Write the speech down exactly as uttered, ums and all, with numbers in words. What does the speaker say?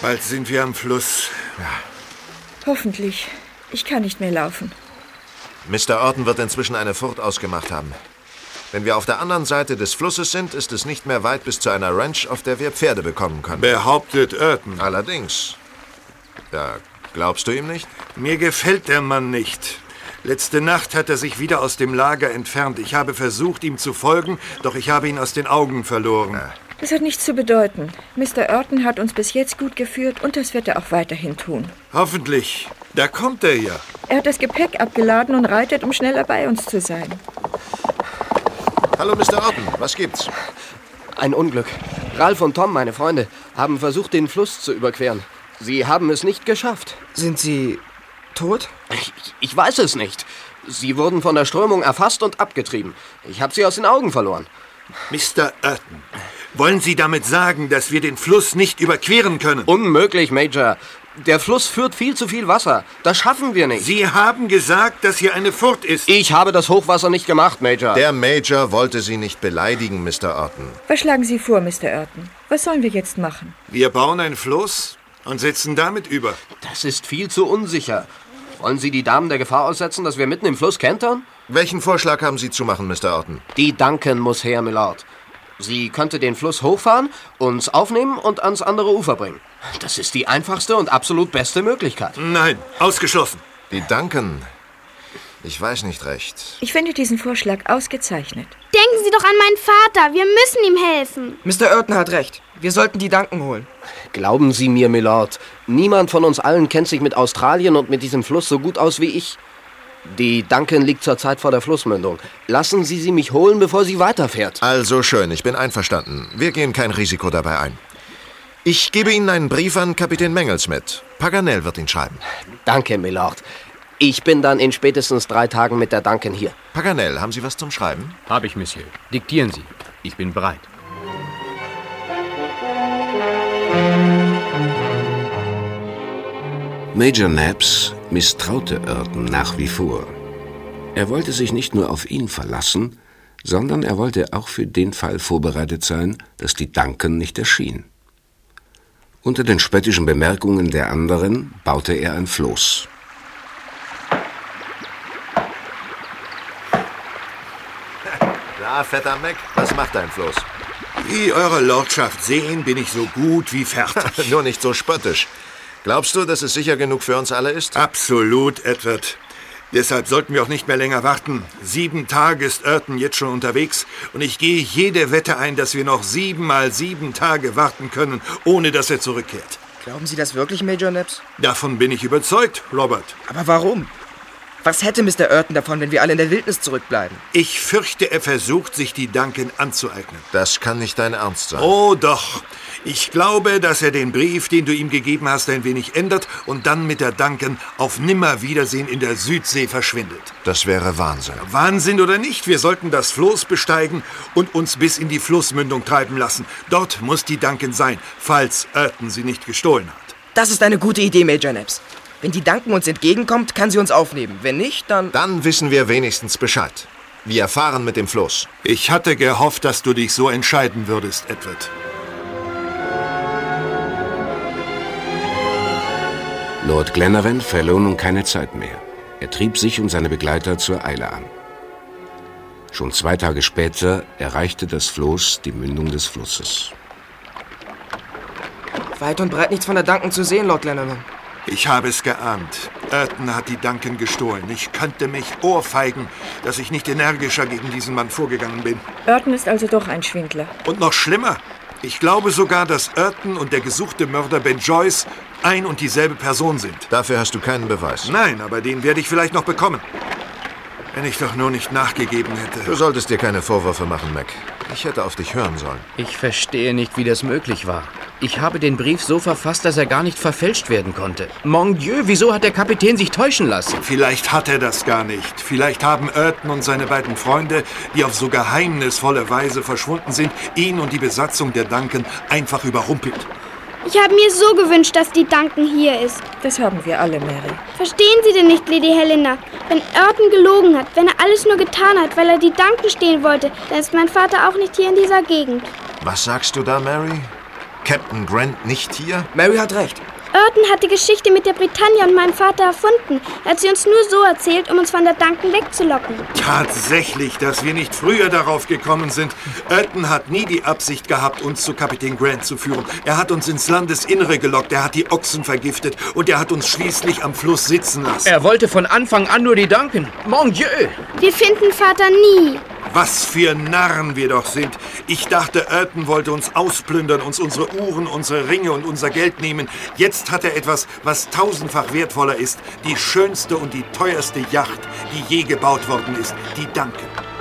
Bald sind wir am Fluss. Ja. Hoffentlich. Ich kann nicht mehr laufen. Mister Orton wird inzwischen eine Furt ausgemacht haben. Wenn wir auf der anderen Seite des Flusses sind, ist es nicht mehr weit bis zu einer Ranch, auf der wir Pferde bekommen können. Behauptet Orton. Allerdings. Ja, glaubst du ihm nicht? Mir gefällt der Mann nicht. Letzte Nacht hat er sich wieder aus dem Lager entfernt. Ich habe versucht, ihm zu folgen, doch ich habe ihn aus den Augen verloren. Ja. Das hat nichts zu bedeuten. Mister Orton hat uns bis jetzt gut geführt und das wird er auch weiterhin tun. Hoffentlich. Da kommt er ja. Er hat das Gepäck abgeladen und reitet, um schneller bei uns zu sein. Hallo, Mister Orton. Was gibt's? Ein Unglück. Ralph und Tom, meine Freunde, haben versucht, den Fluss zu überqueren. Sie haben es nicht geschafft. Sind Sie tot? Ich, ich weiß es nicht. Sie wurden von der Strömung erfasst und abgetrieben. Ich habe sie aus den Augen verloren. Mister Orton, wollen Sie damit sagen, dass wir den Fluss nicht überqueren können? Unmöglich, Major. Der Fluss führt viel zu viel Wasser. Das schaffen wir nicht. Sie haben gesagt, dass hier eine Furt ist. Ich habe das Hochwasser nicht gemacht, Major. Der Major wollte Sie nicht beleidigen, Mister Orton. Was schlagen Sie vor, Mister Orton? Was sollen wir jetzt machen? Wir bauen einen Fluss und setzen damit über. Das ist viel zu unsicher. Wollen Sie die Damen der Gefahr aussetzen, dass wir mitten im Fluss kentern? Welchen Vorschlag haben Sie zu machen, Mister Orton? Die Duncan muss her, Millard. Sie könnte den Fluss hochfahren, uns aufnehmen und ans andere Ufer bringen. Das ist die einfachste und absolut beste Möglichkeit. Nein, ausgeschlossen. Die Duncan? Ich weiß nicht recht. Ich finde diesen Vorschlag ausgezeichnet. Denken Sie doch an meinen Vater. Wir müssen ihm helfen. Mister Orton hat recht. Wir sollten die Duncan holen. Glauben Sie mir, Millard, niemand von uns allen kennt sich mit Australien und mit diesem Fluss so gut aus wie ich. Die Duncan liegt zurzeit vor der Flussmündung. Lassen Sie sie mich holen, bevor sie weiterfährt. Also schön, ich bin einverstanden. Wir gehen kein Risiko dabei ein. Ich gebe Ihnen einen Brief an Kapitän Mangles mit. Paganel wird ihn schreiben. Danke, Millard. Ich bin dann in spätestens drei Tagen mit der Duncan hier. Paganel, haben Sie was zum Schreiben? Habe ich, Monsieur. Diktieren Sie. Ich bin bereit. Major Knappes misstraute Orton nach wie vor. Er wollte sich nicht nur auf ihn verlassen, sondern er wollte auch für den Fall vorbereitet sein, dass die Duncan nicht erschien. Unter den spöttischen Bemerkungen der anderen baute er ein Floß. Na, fetter Mac, was macht dein Floß? Wie Eure Lordschaft sehen, bin ich so gut wie fertig. Nur nicht so spöttisch. Glaubst du, dass es sicher genug für uns alle ist? Absolut, Edward. Deshalb sollten wir auch nicht mehr länger warten. Sieben Tage ist Orton jetzt schon unterwegs und ich gehe jede Wette ein, dass wir noch sieben mal sieben Tage warten können, ohne dass er zurückkehrt. Glauben Sie das wirklich, Major Knappes? Davon bin ich überzeugt, Robert. Aber warum? Was hätte Mister Orton davon, wenn wir alle in der Wildnis zurückbleiben? Ich fürchte, er versucht, sich die Duncan anzueignen. Das kann nicht dein Ernst sein. Oh doch. Ich glaube, dass er den Brief, den du ihm gegeben hast, ein wenig ändert und dann mit der Duncan auf Nimmerwiedersehen in der Südsee verschwindet. Das wäre Wahnsinn. Wahnsinn oder nicht, wir sollten das Floß besteigen und uns bis in die Flussmündung treiben lassen. Dort muss die Duncan sein, falls Orton sie nicht gestohlen hat. Das ist eine gute Idee, Major Knappes. Wenn die Duncan uns entgegenkommt, kann sie uns aufnehmen. Wenn nicht, dann... Dann wissen wir wenigstens Bescheid. Wir fahren mit dem Floß. Ich hatte gehofft, dass du dich so entscheiden würdest, Edward. Lord Glenarvan verlor nun keine Zeit mehr. Er trieb sich und seine Begleiter zur Eile an. Schon zwei Tage später erreichte das Floß die Mündung des Flusses. Weit und breit nichts von der Duncan zu sehen, Lord Glenarvan. Ich habe es geahnt. Orton hat die Duncan gestohlen. Ich könnte mich ohrfeigen, dass ich nicht energischer gegen diesen Mann vorgegangen bin. Orton ist also doch ein Schwindler. Und noch schlimmer. Ich glaube sogar, dass Orton und der gesuchte Mörder Ben Joyce ein und dieselbe Person sind. Dafür hast du keinen Beweis. Nein, aber den werde ich vielleicht noch bekommen. Wenn ich doch nur nicht nachgegeben hätte. Du solltest dir keine Vorwürfe machen, Mac. Ich hätte auf dich hören sollen. Ich verstehe nicht, wie das möglich war. Ich habe den Brief so verfasst, dass er gar nicht verfälscht werden konnte. Mon Dieu, wieso hat der Kapitän sich täuschen lassen? Vielleicht hat er das gar nicht. Vielleicht haben Orton und seine beiden Freunde, die auf so geheimnisvolle Weise verschwunden sind, ihn und die Besatzung der Duncan einfach überrumpelt. Ich habe mir so gewünscht, dass die Duncan hier ist. Das haben wir alle, Mary. Verstehen Sie denn nicht, Lady Helena? Wenn Orton gelogen hat, wenn er alles nur getan hat, weil er die Duncan stehlen wollte, dann ist mein Vater auch nicht hier in dieser Gegend. Was sagst du da, Mary? Captain Grant nicht hier? Mary hat recht. Urton hat die Geschichte mit der Britannia und meinem Vater erfunden. Er hat sie uns nur so erzählt, um uns von der Duncan wegzulocken. Tatsächlich, dass wir nicht früher darauf gekommen sind. Urton hat nie die Absicht gehabt, uns zu Kapitän Grant zu führen. Er hat uns ins Landesinnere gelockt, er hat die Ochsen vergiftet und er hat uns schließlich am Fluss sitzen lassen. Er wollte von Anfang an nur die Duncan. Mon Dieu! Wir finden Vater nie. Was für Narren wir doch sind. Ich dachte, Urton wollte uns ausplündern, uns unsere Uhren, unsere Ringe und unser Geld nehmen. Jetzt hat er etwas, was tausendfach wertvoller ist. Die schönste und die teuerste Yacht, die je gebaut worden ist. Die Duncan.